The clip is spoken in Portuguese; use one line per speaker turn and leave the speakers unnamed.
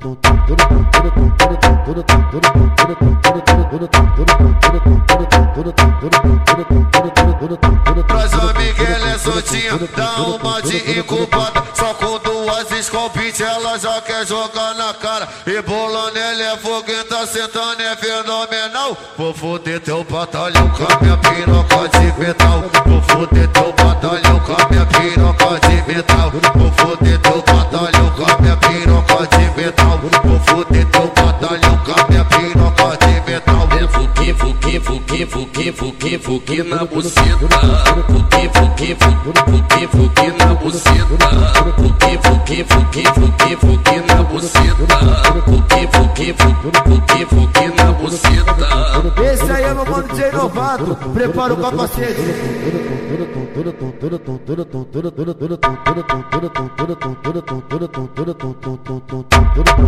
Traz a Miguel é soltinha, dá uma de incubada. Só com duas escopinhas ela já quer jogar na cara. Rebolando ele é fogueta, sentando é fenomenal. Vou foder teu batalhão com a minha piroca de metal. Vou foder teu batalhão com a minha piroca de metal. Vou foder teu batalhão com a minha piroca de metal. Vou foder teu batalhão com a minha piroca de metal.
É fuki, fuki, fuki, fuki, fuki, fuki na buceta. Fuki, fuki, fuki, fuki na buceta. Fuki, fuki, fuki, fuki, fuki na buceta. Fuki, fuki, fuki, fuki na buceta.
Esse aí é meu mano DJ Novato, prepara o capacete.